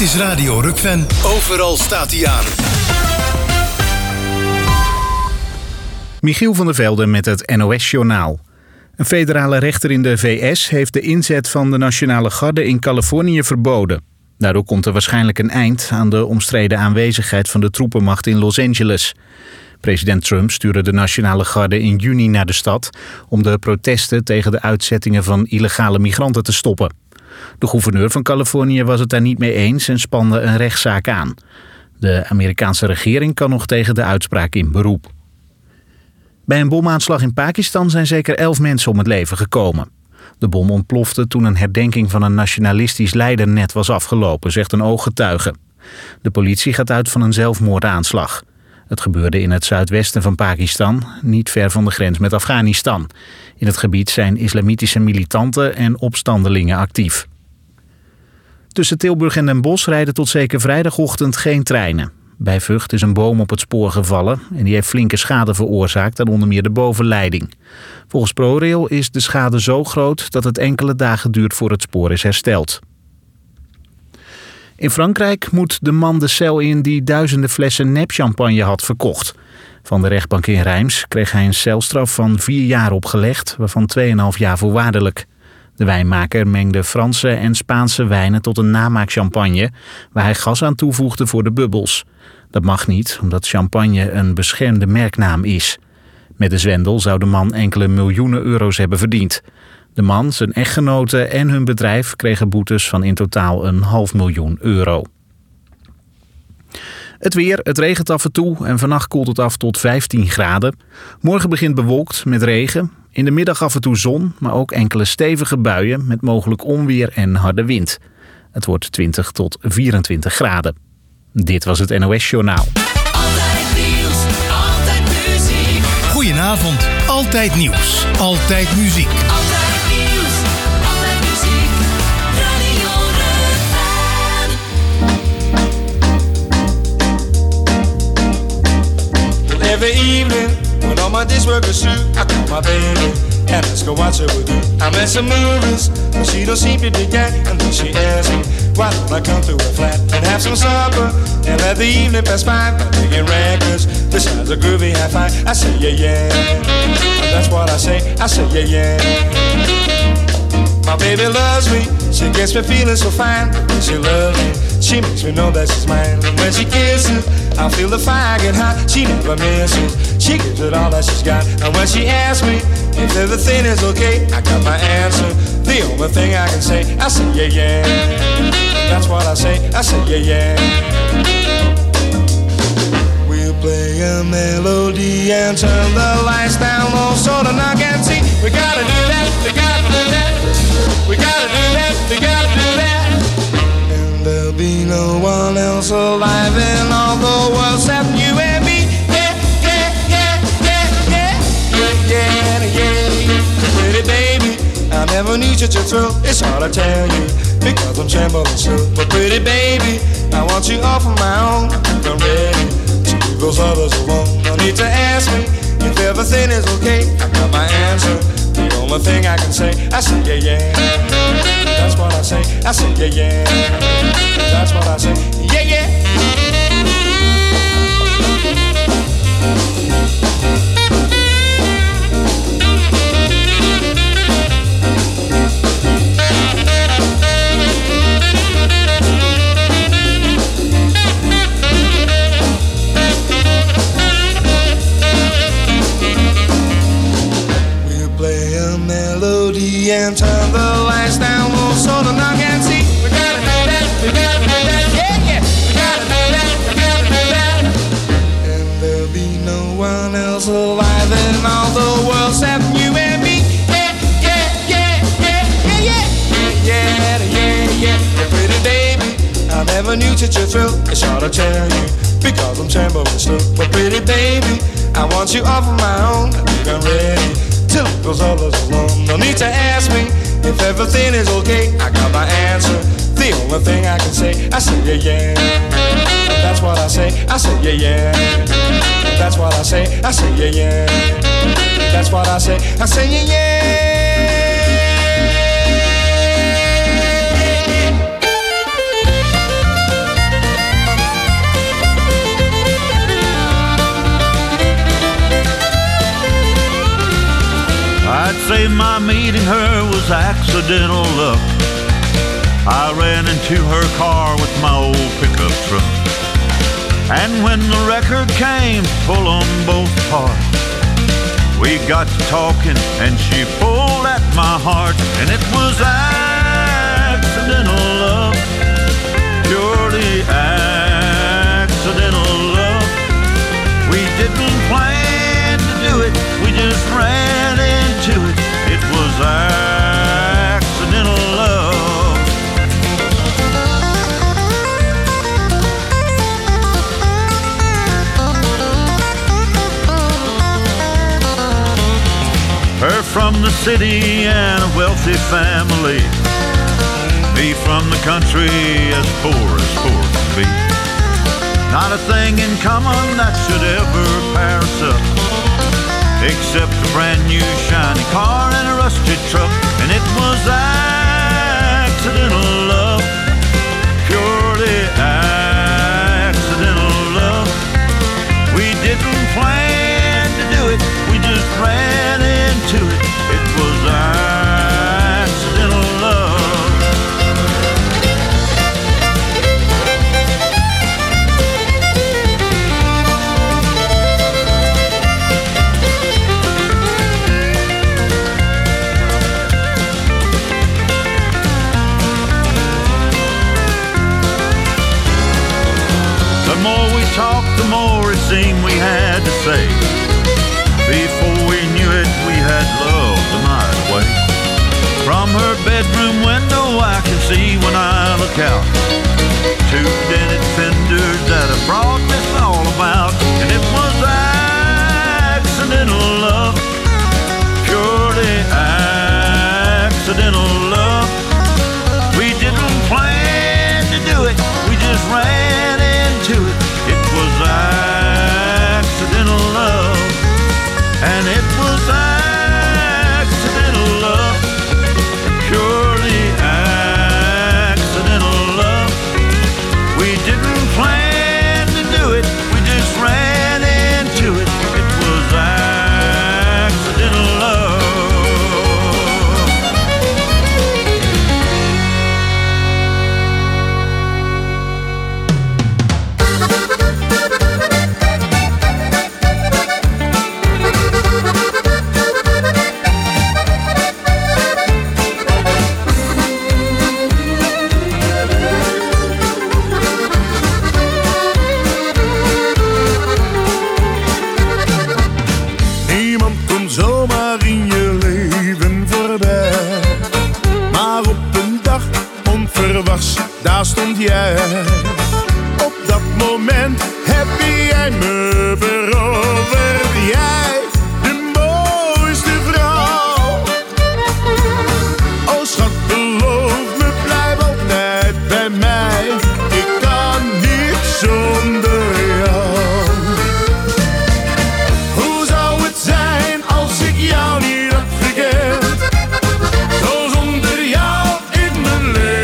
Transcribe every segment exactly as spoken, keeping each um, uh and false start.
is Radio Rukven. Overal staat hij aan. Michiel van der Velde met het N O S-journaal. Een federale rechter in de V S heeft de inzet van de Nationale Garde in Californië verboden. Daardoor komt er waarschijnlijk een eind aan de omstreden aanwezigheid van de troepenmacht in Los Angeles. President Trump stuurde de Nationale Garde in juni naar de stad om de protesten tegen de uitzettingen van illegale migranten te stoppen. De gouverneur van Californië was het daar niet mee eens en spande een rechtszaak aan. De Amerikaanse regering kan nog tegen de uitspraak in beroep. Bij een bomaanslag in Pakistan zijn zeker elf mensen om het leven gekomen. De bom ontplofte toen een herdenking van een nationalistisch leider net was afgelopen, zegt een ooggetuige. De politie gaat uit van een zelfmoordaanslag. Het gebeurde in het zuidwesten van Pakistan, niet ver van de grens met Afghanistan. In het gebied zijn islamitische militanten en opstandelingen actief. Tussen Tilburg en Den Bosch rijden tot zeker vrijdagochtend geen treinen. Bij Vught is een boom op het spoor gevallen en die heeft flinke schade veroorzaakt aan onder meer de bovenleiding. Volgens ProRail is de schade zo groot dat het enkele dagen duurt voor het spoor is hersteld. In Frankrijk moet de man de cel in die duizenden flessen nepchampagne had verkocht. Van de rechtbank in Reims kreeg hij een celstraf van vier jaar opgelegd, waarvan tweeënhalf jaar voorwaardelijk. De wijnmaker mengde Franse en Spaanse wijnen tot een namaakchampagne, waar hij gas aan toevoegde voor de bubbels. Dat mag niet, omdat champagne een beschermde merknaam is. Met de zwendel zou de man enkele miljoenen euro's hebben verdiend. De man, zijn echtgenote en hun bedrijf kregen boetes van in totaal een half miljoen euro. Het weer, het regent af en toe en vannacht koelt het af tot vijftien graden. Morgen begint bewolkt met regen. In de middag af en toe zon, maar ook enkele stevige buien met mogelijk onweer en harde wind. Het wordt twintig tot vierentwintig graden. Dit was het N O S-journaal. Altijd nieuws, altijd muziek. Goedenavond, altijd nieuws, altijd muziek. Altijd nieuws, altijd muziek. Radio Rukven. Every evening, when all my days work is through, I call my baby and let's go watch her with you. I met some movies, but she don't seem to dig that. And then she asks me, why don't I come to her flat and have some supper and let the evening pass by by picking records. This sounds a groovy high five. I say yeah yeah, that's what I say. I say yeah yeah. My baby loves me, she gets me feeling so fine. When she loves me, she makes me know that she's mine. And when she kisses, I feel the fire get hot. She never misses, she gives it all that she's got. And when she asks me if everything is okay, I got my answer. The only thing I can say, I say yeah yeah. That's what I say, I say yeah yeah. We'll play a melody and turn the lights down low so the knock can see. We gotta do that, we gotta do that. We gotta do that, we gotta do that. And there'll be no one else alive in all the world except you and me. Yeah, yeah, yeah, yeah, yeah, yeah, yeah, yeah. Pretty baby, I never need you to thrill. It's hard to tell you because I'm trembling still. But pretty baby, I want you all for my own. I'm ready to leave those others alone. No need to ask me if everything is okay. I got my answer. The only thing I can say, I say yeah yeah. That's what I say, I say yeah yeah. That's what I say, yeah yeah. And turn the lights down low so the knock can see. We gotta do that, we gotta do that, yeah, yeah. We gotta do that, we gotta do that. And there'll be no one else alive in all the world except you and me. Yeah, yeah, yeah, yeah, yeah, yeah, yeah, yeah, yeah. Pretty baby, I never knew such a thrill. It's hard to tell you because I'm trembling still. But pretty baby, I want you all for my own. I think I'm ready till it goes all alone. No need to ask me if everything is okay. I got my answer. The only thing I can say, I say yeah yeah. That's what I say, I say yeah yeah. That's what I say, I say yeah yeah. That's what I say, I say yeah yeah. accidental luck. I ran into her car with my old pickup truck. And when the record came full on both parts, we got to talking and she pulled at my heart. And it was accidental love, purely accidental love. We didn't plan to do it, we just ran into it. It was accidental love. Her from the city and a wealthy family, me from the country as poor as poor can be. Not a thing in common that should ever pair us up, except a brand new shiny car and a rusted truck. And it was accidental love, purely accidental love. We didn't plan to do it, we just ran into it. It was accidental love. The more we talked, the more it seemed we had to say. Before we knew it, we had love the night away. From her bedroom window I can see when I look out two dented fenders that have brought this all about. And it was accidental love, purely accidental love. We didn't plan to do it, we just ran into it. It was accidental love. And it was accidental love, purely accidental love. We didn't plan to do it, we just ran into it. It was accidental love. Daar stond jij. Op dat moment heb jij me veroverd. Jij, de mooiste vrouw. Oh schat, beloof me, blijf altijd bij mij. Ik kan niet zonder jou. Hoe zou het zijn als ik jou niet had gekend? Zo zonder jou in mijn leven.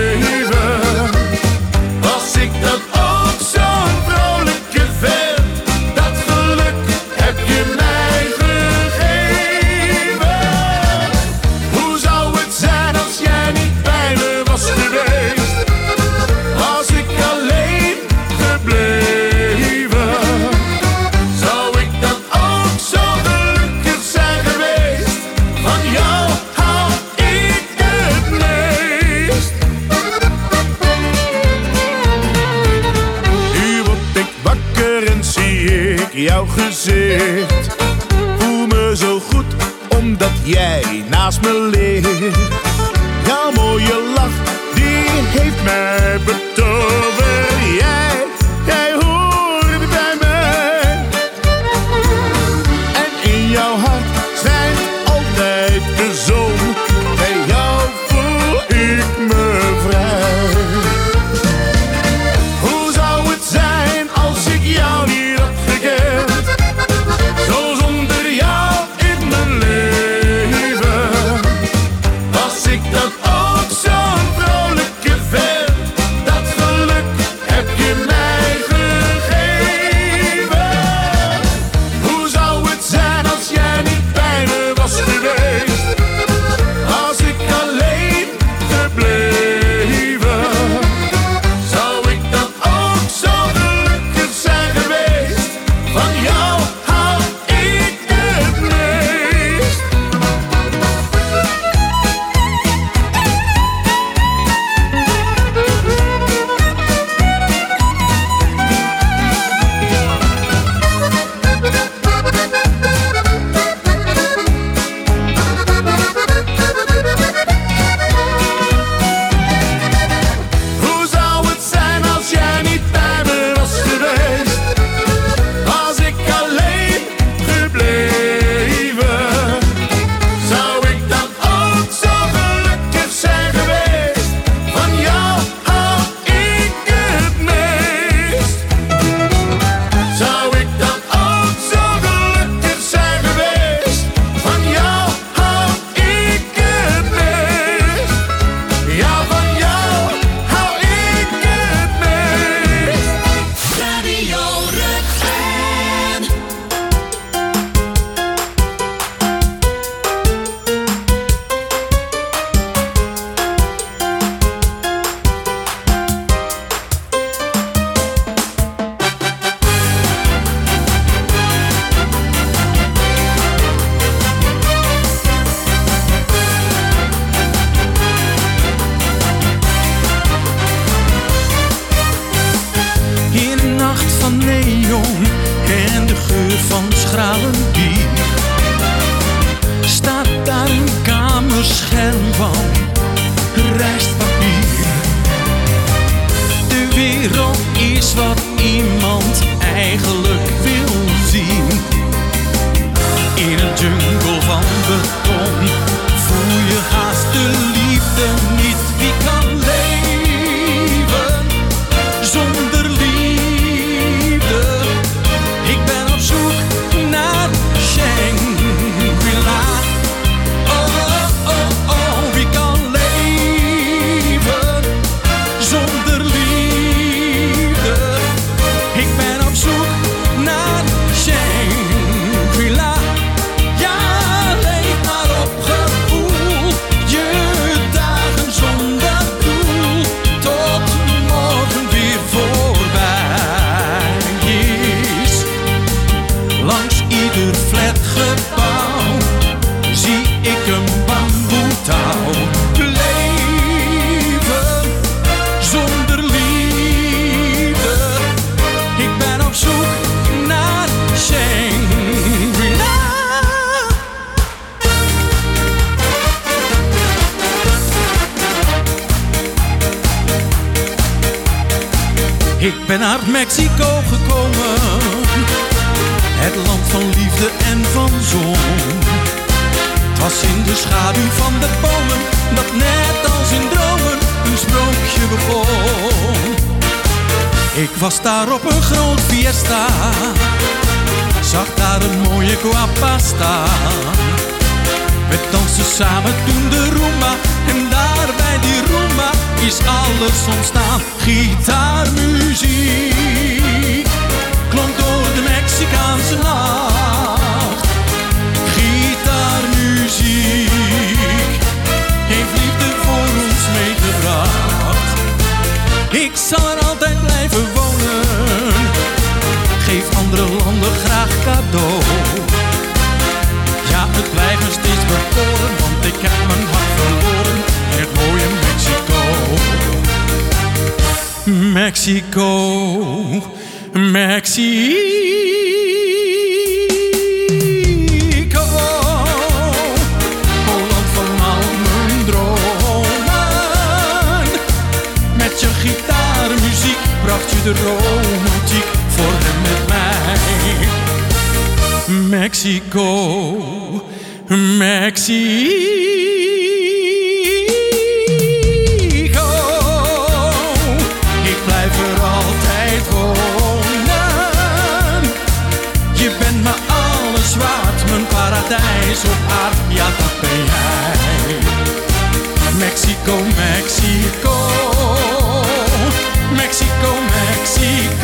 Jouw gezicht, voel me zo goed omdat jij naast me ligt. Jouw mooie lach, die heeft mij betoverd. Jij, jij hoort bij mij. En in jouw hart schijnt altijd de zon. Bij jou voel ik me vrij. Hoe zou het zijn als ik jou niet zo zonder jou in mijn leven? Was Ik ben uit Mexico gekomen, het land van liefde en van zon. Het was in de schaduw van de bomen, dat net als in dromen een sprookje begon. Ik was daar op een groot fiesta, zag daar een mooie guapa staan. We dansten samen toen de rumba, en daar bij die rumba is alles ontstaan. Gitaarmuziek klonk door de Mexicaanse nacht. Gitaarmuziek heeft liefde voor ons meegebracht. Ik zal er altijd blijven wonen, geef andere landen graag cadeau. Ja, het blijft me steeds bekoren, want ik heb mijn hart verloren in het mooie Mexico. Mexico, Mexico, land van al mijn dromen. Met je gitaarmuziek bracht je de romantiek voor hem met mij. Mexico, Mexico, ik blijf er altijd wonen. Je bent me alles waard, mijn paradijs op aarde, ja dat ben jij. Mexico, Mexico, Mexico, Mexico.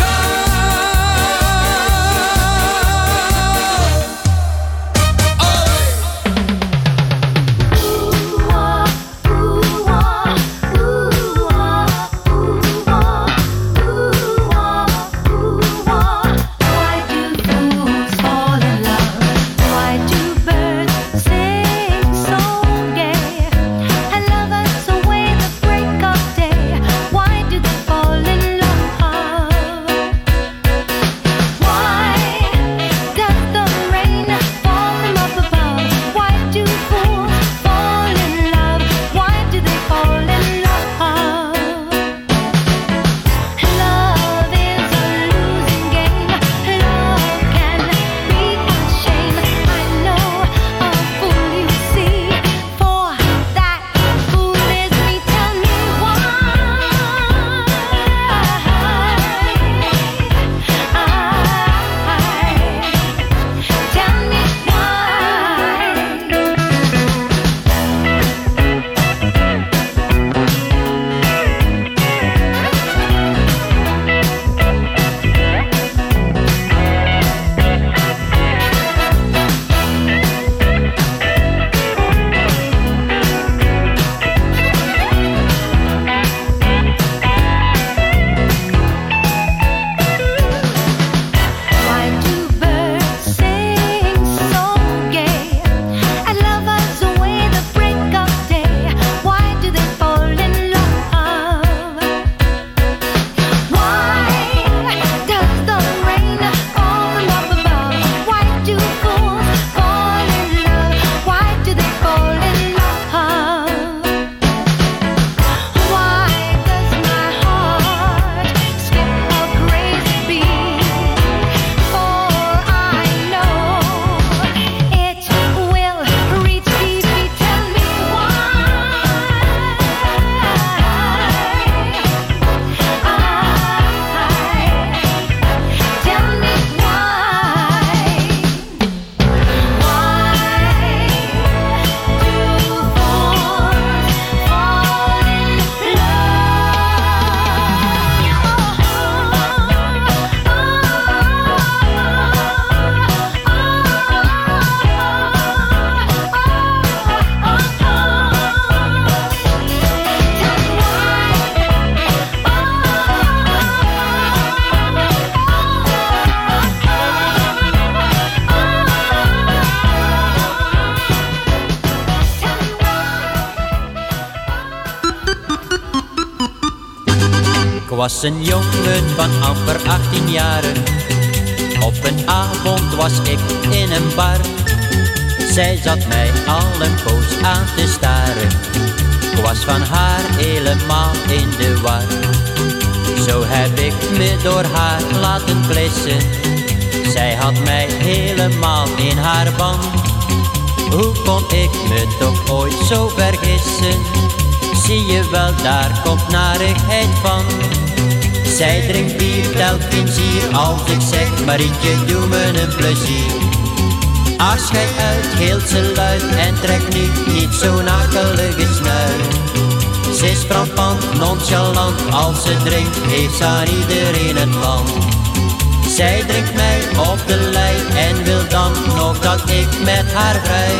Ik was een jongen van amper achttien jaren. Op een avond was ik in een bar. Zij zat mij al een poos aan te staren. Ik was van haar helemaal in de war. Zo heb ik me door haar laten plissen. Zij had mij helemaal in haar ban. Hoe kon ik me toch ooit zo vergissen? Zie je wel, daar komt narigheid van. Zij drinkt bier, telkens hier als ik zeg: Marietje, doe me een plezier. Afscheid uit, gilt ze luid en trekt nu niet zo'n akelige snuit. Ze is frappant, nonchalant, als ze drinkt heeft ze aan iedereen het land. Zij drinkt mij op de lei en wil dan nog dat ik met haar vrij.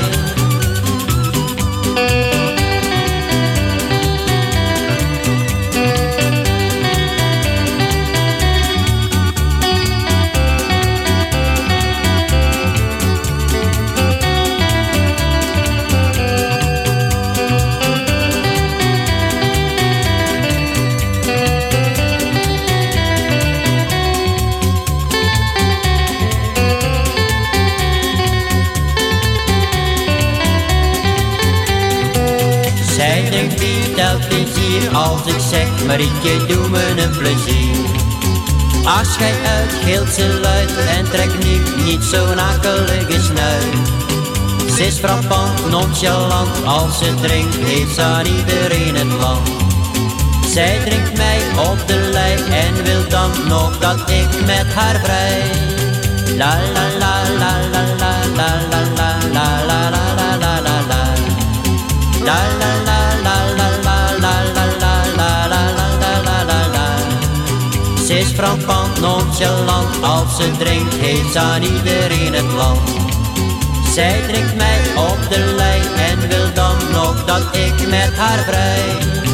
Als ik zeg: Marietje, doe me een plezier. Afscheid uit, gilt ze luid en trekt nu niet zo'n akelige snuit. Ze is frappant, nonchalant, als ze drinkt heeft ze aan iedereen het land. Zij drinkt mij op de lei en wil dan nog dat ik met haar vrij. La la la la la la la la la la la la la la la. La la la la la la la la la la la la la la la. Ze is frappant, nonchalant, als ze drinkt heeft ze aan iedereen het land. Zij drinkt mij op de lei en wil dan nog dat ik met haar vrij.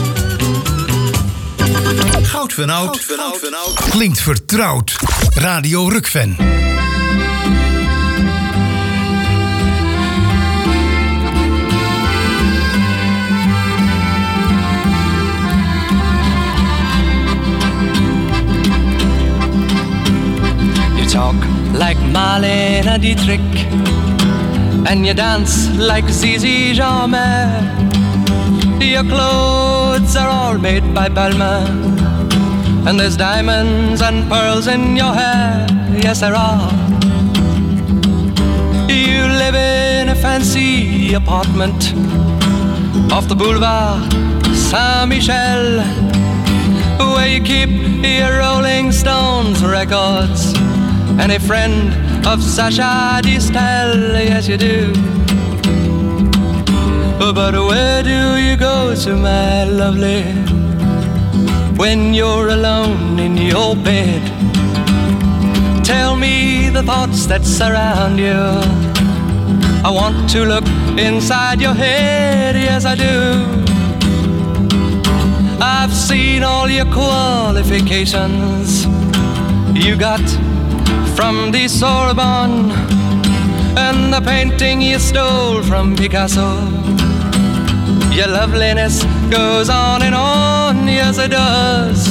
Goud van Oud klinkt vertrouwd. Radio Rukven. Talk like Marlene Dietrich, and you dance like Zizi Jeanmaire. Your clothes are all made by Balmain, and there's diamonds and pearls in your hair. Yes, there are. You live in a fancy apartment off the boulevard Saint-Michel, where you keep your Rolling Stones records and a friend of Sacha Distel. Yes, you do. But where do you go to, my lovely, when you're alone in your bed? Tell me the thoughts that surround you. I want to look inside your head. Yes, I do. I've seen all your qualifications you got from the Sorbonne, and the painting you stole from Picasso. Your loveliness goes on and on, yes it does.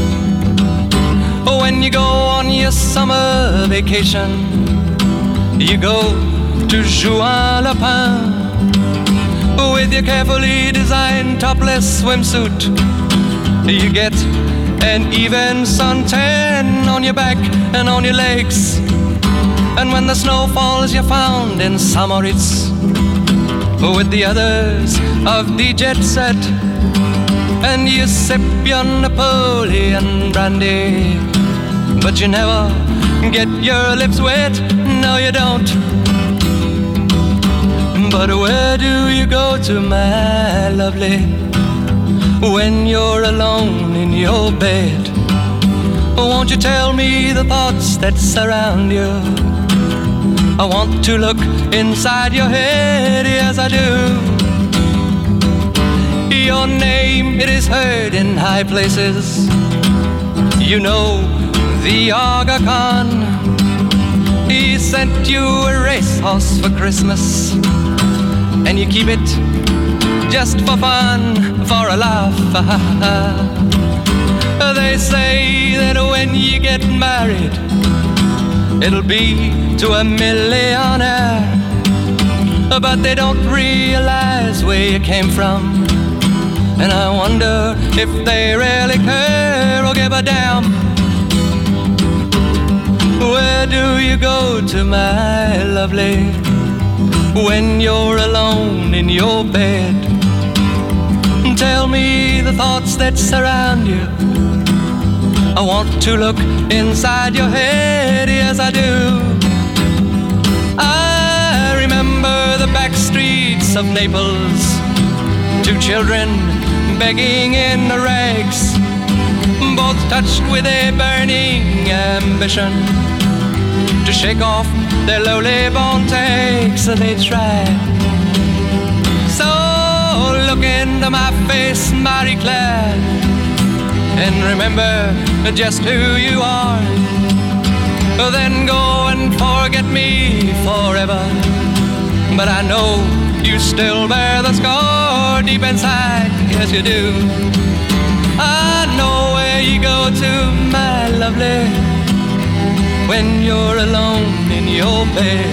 When you go on your summer vacation, you go to Juan-le-Pin with your carefully designed topless swimsuit. You get an even suntan on your back and on your legs. And when the snow falls, you're found in Samoritz with the others of the jet set, and you sip your Napoleon brandy, but you never get your lips wet. No, you don't. But where do you go to, my lovely, when you're alone in your bed? Won't you tell me the thoughts that surround you? I want to look inside your head, yes I do. Your name, it is heard in high places. You know the Aga Khan, he sent you a racehorse for Christmas, and you keep it just for fun, for a laugh. They say that when you get married, it'll be to a millionaire, but they don't realize where you came from, and I wonder if they really care or give a damn. Where do you go to, my lovely, when you're alone in your bed? Tell me the thoughts that surround you. I want to look inside your head, yes I do. I remember the back streets of Naples, two children begging in the rags, both touched with a burning ambition to shake off their lowly born takes. They try. So look into my face, Marie-Claire, and remember just who you are. Then go and forget me forever. But I know you still bear the scar deep inside, yes you do. I know where you go to, my lovely, when you're alone in your bed.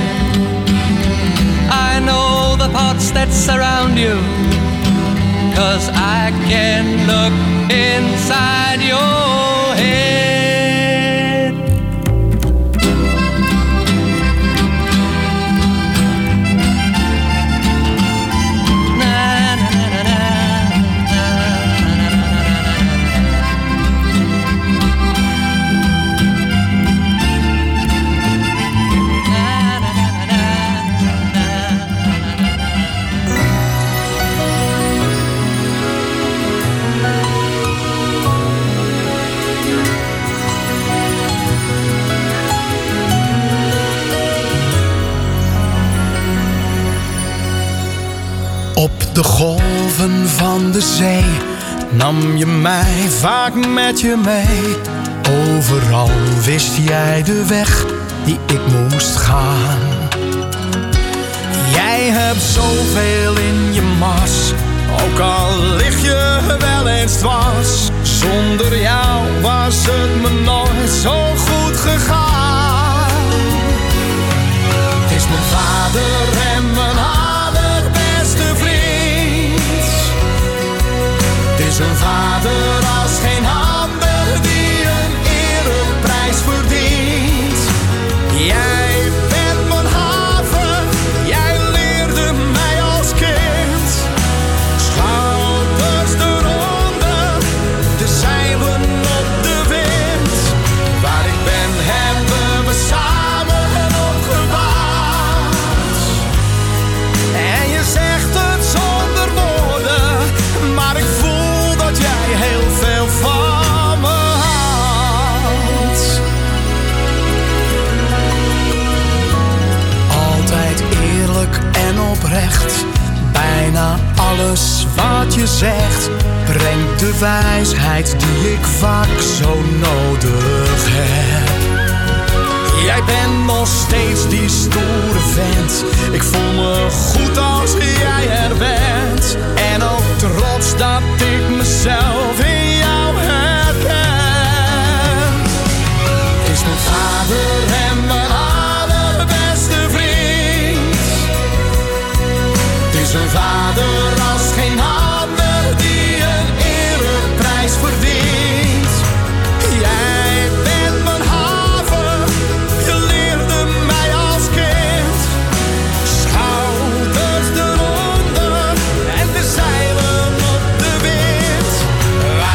I know the thoughts that surround you, 'cause I can look inside your head. Op de golven van de zee nam je mij vaak met je mee. Overal wist jij de weg die ik moest gaan. Jij hebt zoveel in je mars, ook al lig je wel eens dwars. Zonder jou was het me nooit zo goed gegaan. Het is mijn vader en mijn allerbeste vriend. Het is een vader als geen ander die een ereprijs verdient. Jij bent mijn haven, jij leerde mij als kind. Schouders eronder, de zeilen op de wind. Waar ik ben hebben we samen opgebouwd. En je zegt het zonder woorden, maar ik voel dat jij heel veel van me houdt. Altijd eerlijk en oprecht, bijna alles wat je zegt brengt de wijsheid die ik vaak zo nodig heb. Jij bent nog steeds die stoere vent. Ik voel me goed als jij er bent. En ook trots dat ik mezelf in jou herken. Het is mijn vader en mijn allerbeste vriend. Het is een vader als geen ander die een ereprijs verdient. Jij bent mijn haven, je leerde mij als kind. Schouders eronder en de zeilen op de wind.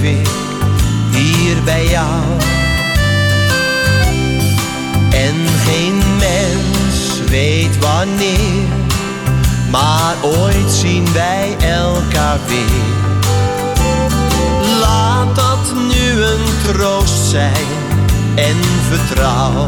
ik hier bij jou. En geen mens weet wanneer, maar ooit zien wij elkaar weer. Laat dat nu een troost zijn en vertrouw.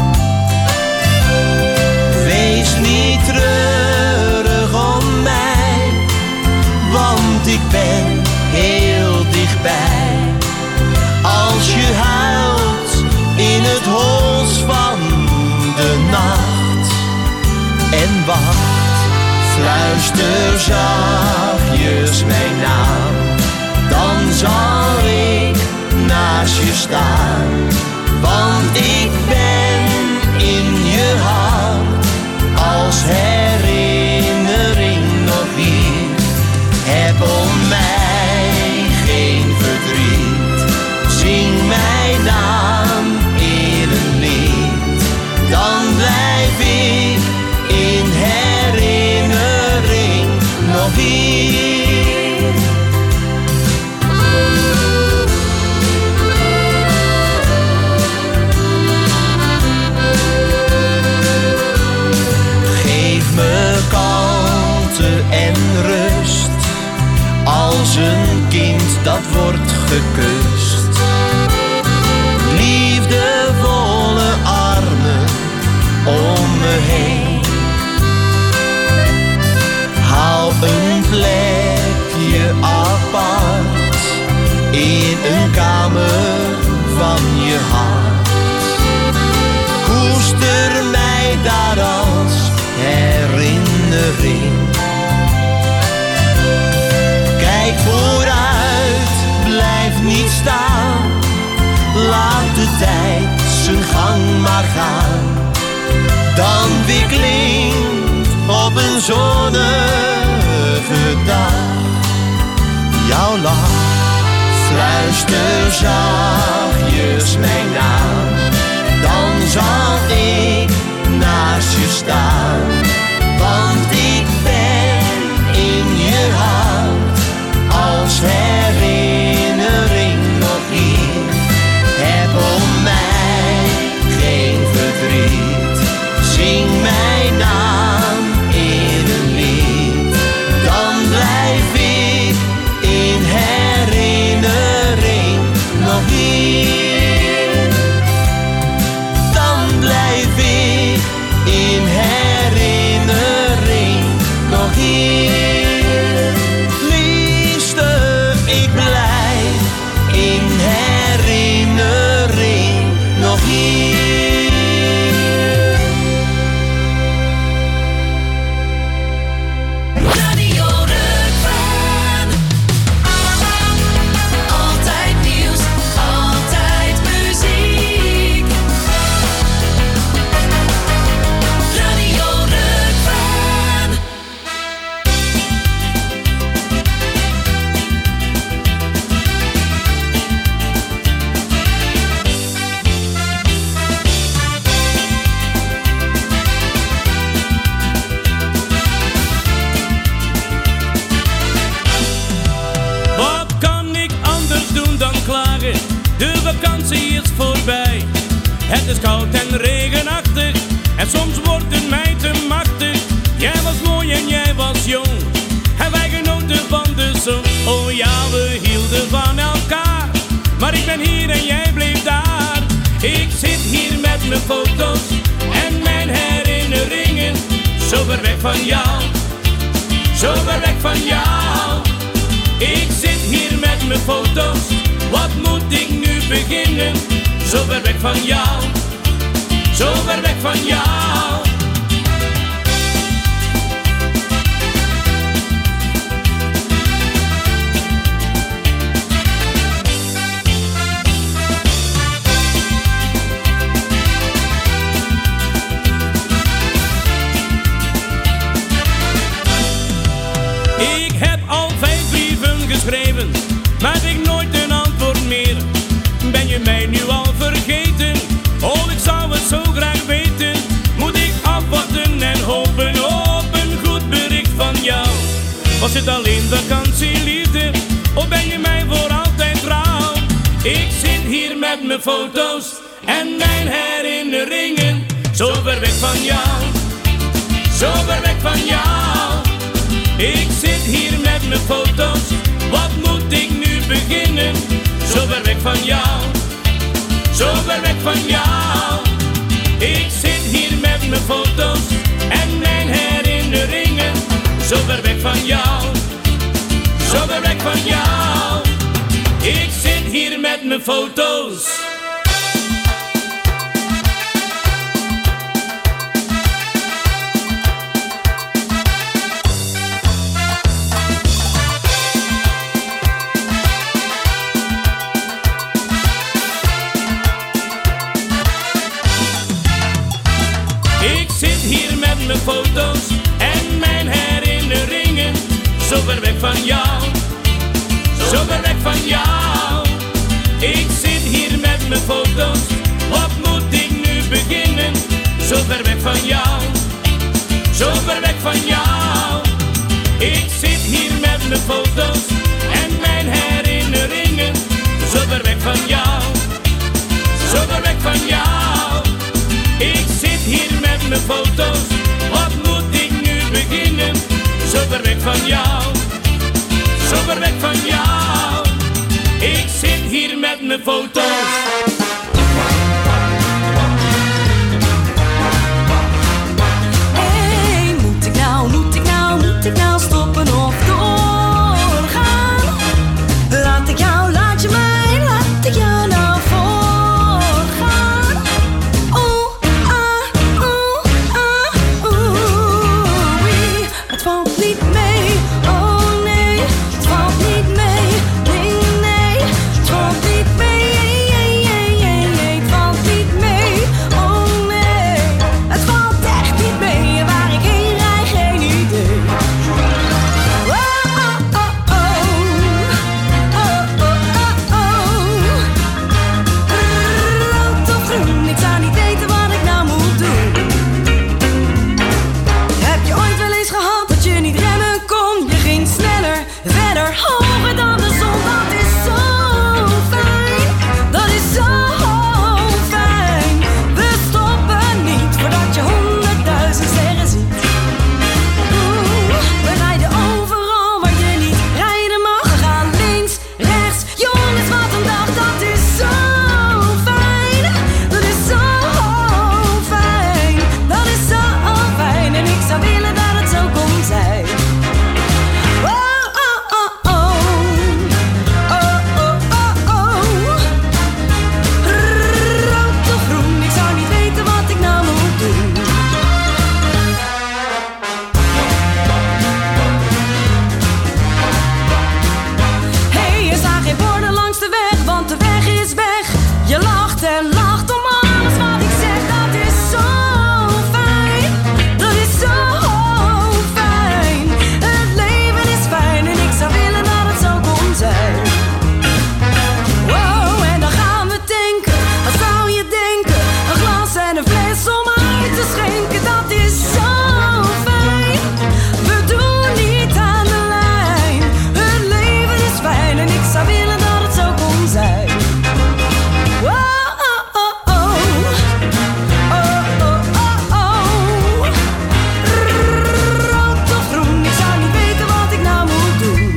Wees niet treurig om mij, want ik ben heel dichtbij. Als je huilt in het hols van de nacht en wacht, fluister zachtjes mijn naam, dan zal ik naast je staan. Want ik ben in je hart als herinnering nog hier. Heb om mij geen verdriet, zing mijn naam in een lied. Dan blijf ik in herinnering nog hier. Me kalmte en rust, als een kind dat wordt gekust. Liefdevolle armen om me heen. Hou een plekje apart in een kamer van je hart. Koester mij daar als herinnering. Kijk vooruit, blijf niet staan. Laat de tijd zijn gang maar gaan. Dan weer klinkt op een zonnige dag jouw lach. Fluister zachtjes mijn naam, dan zal ik naast je staan. Want ik ben in je hart als herinnering nog hier. Heb om mij geen verdriet, zing mijn naam in een lied. Dan blijf ik in herinnering nog hier. Dan blijf ik in herinnering nog hier. Liefste, ik blijf in herinnering nog hier. Radio Rukven. Altijd nieuws, altijd muziek. Radio Rukven. Wat kan ik anders doen dan klagen? De vakantie is voorbij. Het is koud en regenachtig en soms wordt het mij te machtig. Jij was mooi en jij was jong en wij genoten van de zon. Oh ja, we hielden van elkaar, maar ik ben hier en jij bleef daar. Ik zit hier met mijn foto's en mijn herinneringen, zo ver weg van jou, zo ver weg van jou. Ik zit hier met mijn foto's, wat moet ik nu beginnen? Zo ver weg van jou, zo ver weg van jou. Ik heb al vijf brieven geschreven, maar ik nooit een antwoord meer. Ben je mij nu al vergeten? Oh, ik zou het zo graag weten. Moet ik afwachten en hopen op een goed bericht van jou? Was het alleen vakantieliefde, of ben je mij voor altijd trouw? Ik zit hier met mijn foto's en mijn herinneringen. Zo ver weg van jou, zo ver weg van jou. Ik zit hier met mijn foto's, wat moet ik nu beginnen? Zo ver weg van jou, zo ver weg van jou. Ik zit hier met mijn foto's en mijn herinneringen. Zo ver weg van jou, zo ver weg van jou. Ik zit hier met mijn foto's. Ik zit hier met mijn foto's en mijn herinneringen. Zo ver weg van jou, zo ver weg van jou. Ik zit hier met mijn foto's, wat moet ik nu beginnen? Zo ver weg van jou, zo ver weg van jou. Ik zit hier met mijn foto's en mijn herinneringen. Zo ver weg van jou, zo ver weg van jou. Ik zit hier met mijn foto's, wat moet ik nu beginnen? Zo ver weg van jou, zo ver weg van jou. Ik zit hier met mijn foto's. Hey, moet ik nou, moet ik nou, moet ik nou stoppen of doorgaan? Laat ik jou, laat je mij, laat ik jou nou voorgaan? Oeh, ah, oeh, ah, oeh, wee. Het valt niet mee, oh nee, het valt niet mee, nee, nee, het valt niet mee, nee, nee, nee, nee, het valt niet mee, oh nee, het valt echt niet mee, en waar ik heen rijd, geen idee. Oh, oh, oh, oh, oh, oh, oh, oh. Rood of groen, ik zou niet weten wat ik nou moet doen. Heb je ooit wel eens gehad dat je niet remmen kon? Je ging sneller, verder, hoger dan de zon. Dat is zo fijn, dat is zo fijn. We stoppen niet voordat je honderdduizend sterren ziet. Oeh, we rijden overal waar je niet rijden mag. We gaan links, rechts, jongens wat een dag. Dat is zo fijn, dat is zo fijn. Dat is zo fijn en ik zou willen dat het zo kon zijn. Oh, oh, oh, oh. Oh, oh, oh, oh. Rood of groen, ik zou niet weten wat ik nou moet doen. Hey, er staan geen borden langs de weg, want de weg is weg. Je lacht en lacht om alles wat ik zeg. Dat is zo fijn, dat is zo fijn. Het leven is fijn en ik zou willen dat het zo kon zijn. Wow, en dan gaan we tanken, wat zou je denken? Een glas en een fles om uit te schenken. Dat is zo fijn, we doen niet aan de lijn. Het leven is fijn en ik zou willen dat het zo kon zijn. Wow, oh, oh, oh. Oh, oh, oh, oh. Rood of groen, ik zou niet weten wat ik nou moet doen.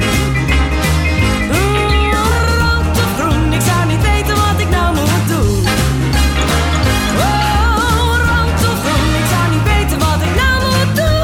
Mm, rood of groen, ik zou niet weten wat ik nou moet doen. Oh, rood of groen, ik zou niet weten wat ik nou moet doen.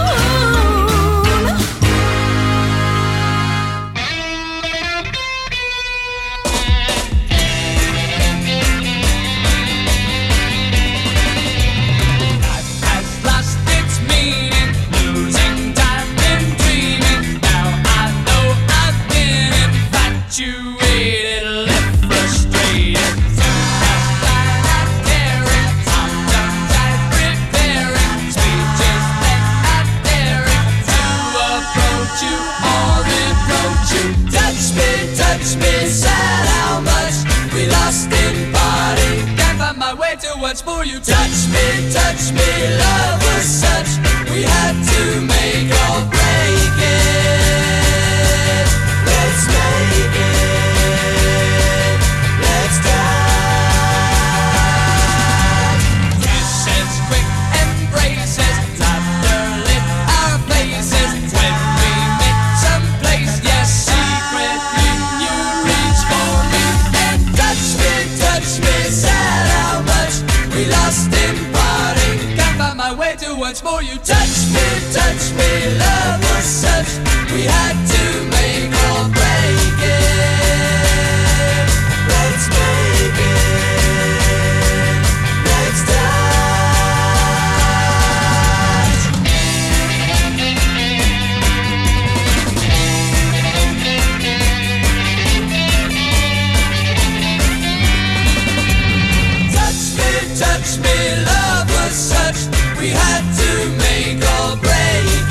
Has lost its meaning, losing time in dreaming. Now I know I've been infatuated, left frustrated. Sometimes I dare it, sometimes I prepare it. Speeches that I dare it to approach you or reproach you. Touch me, touch me, sad how much we lost in body. Can't find my way to what's for you. Touch me, touch me, love was such. We had to make or break it. Let's make it. Let's once more. You touch me, touch me, love was such. We had to make or break it. Let's make it. Let's touch. Touch me, touch me, love was such. We had to make or break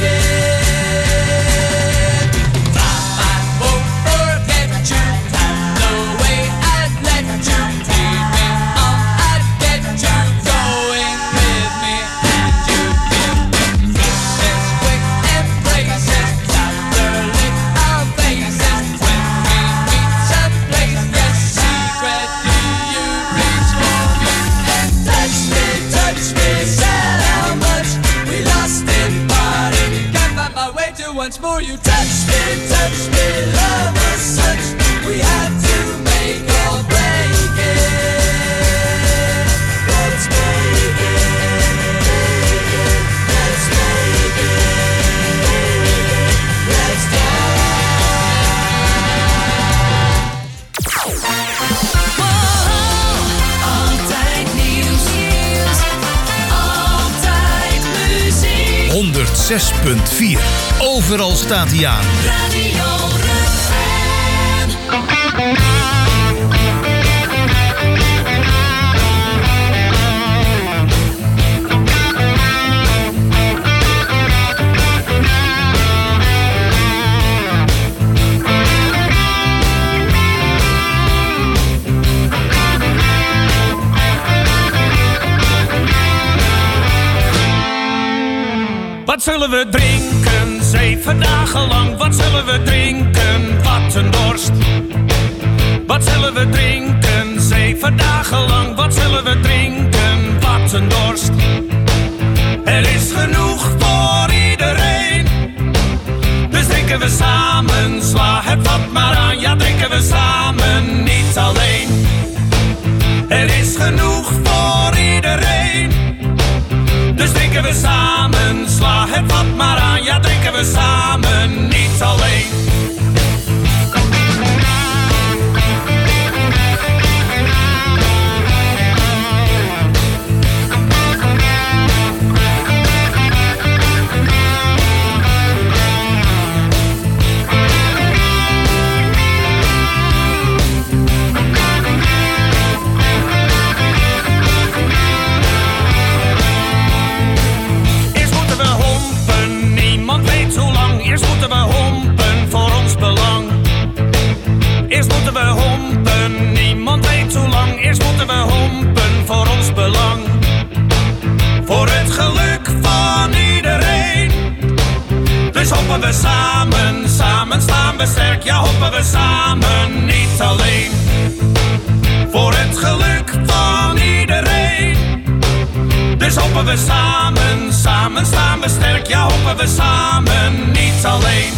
it. I won't forget you. No way I'd let you leave me. Oh, I'd get you going with me, and you give me kisses, quick embraces, southerly our faces. When we meet someplace, yes, secretly you reach for me and touch me, touch me, said how much we lost in parting. Can't find my way to once more. You touch me, touch me, love was such. We had to make or break it. Let's make it. Let's make it. Let's Altijd nieuws, altijd muziek. honderdzes punt vier. Overal staat hij aan. Radio Wat zullen we drinken, zeven dagen lang? Wat zullen we drinken, wat een dorst? Wat zullen we drinken, zeven dagen lang? Wat zullen we drinken, wat een dorst? Er is genoeg voor iedereen. Dus drinken we samen, sla het wat maar aan. Ja, drinken we samen, niet alleen. Er is genoeg voor iedereen. Dus drinken we samen, sla het wat maar aan. Ja, drinken we samen, niet alleen. Eerst moeten we hompen voor ons belang. Eerst moeten we hompen, niemand weet hoe lang. Eerst moeten we hompen voor ons belang. Voor het geluk van iedereen. Dus hoppen we samen, samen staan we sterk. Ja, hoppen we samen, niet alleen. Voor het geluk van iedereen. Dus hoppen we samen, samen staan we sterk. Ja, hoppen we samen, niet alleen.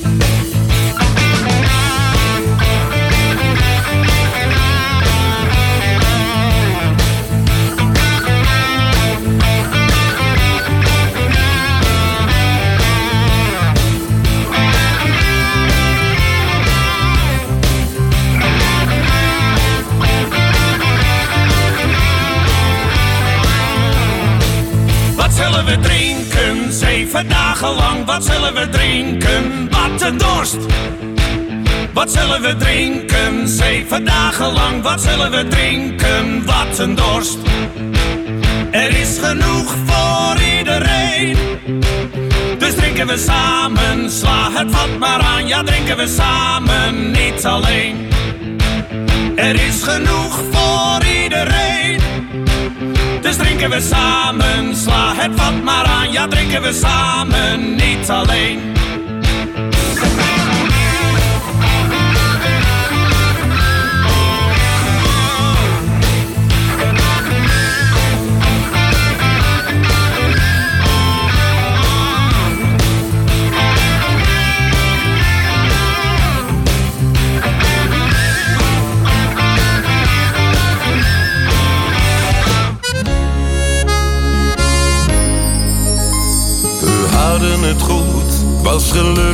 Wat zullen we drinken, zeven dagen lang? Wat zullen we drinken, wat een dorst? Wat zullen we drinken, zeven dagen lang? Wat zullen we drinken, wat een dorst? Er is genoeg voor iedereen. Dus drinken we samen, sla het wat maar aan. Ja, drinken we samen, niet alleen. Er is genoeg voor iedereen. Dus drinken we samen, sla het wat maar aan. Ja, drinken we samen, niet alleen.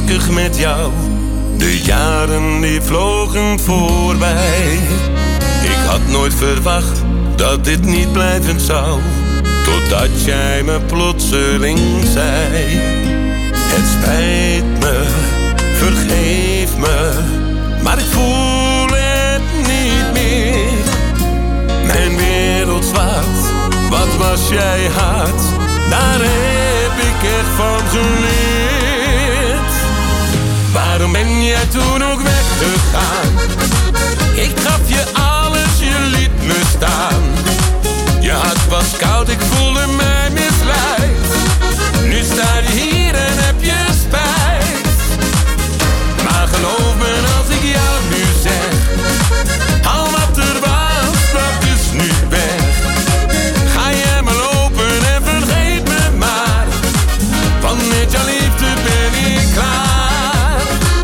gelukkig met jou. De jaren die vlogen voorbij. Ik had nooit verwacht dat dit niet blijven zou. Totdat jij me plotseling zei: het spijt me, vergeef me, maar ik voel het niet meer. Mijn wereld zwart, wat was jij hard, daar heb ik echt van geleerd. Waarom ben jij toen ook weggegaan? Ik gaf je alles, je liet me staan. Je hart was koud, ik voelde mij misleid. Nu sta je hier en heb je spijt. Maar geloof me als ik jou nu zeg, al wat er was, dat is nu weg. Ga jij maar lopen en vergeet me maar, want met jouw liefde ben ik klaar.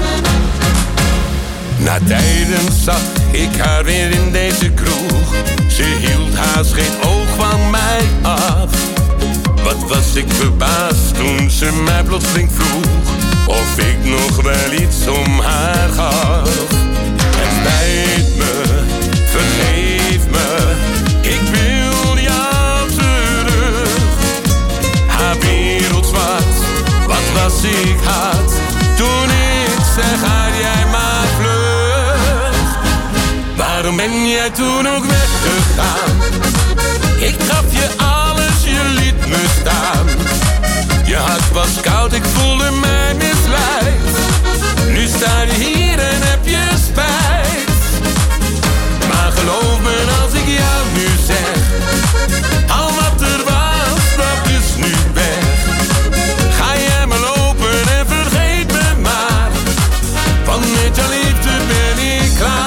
Na tijden zag ik haar weer in deze kroeg. Ze hield haast geen oog van mij af. Wat was ik verbaasd toen ze mij plotseling vroeg of ik nog wel iets om haar gaf. Het spijt me, vergeef me, ik wil jou terug. Haar wereld zwart, wat was ik hard toen ik zeg haar jij maar vlug. Waarom ben jij toen ook weggegaan? Ik gaf je alles, je liet me staan. Je hart was koud, ik voelde mij misleid. Nu sta je hier en heb je spijt. Maar geloof me als ik jou nu zeg, al wat er was, dat is nu weg. Ga jij maar lopen en vergeet me maar, want met jouw liefde ben ik klaar.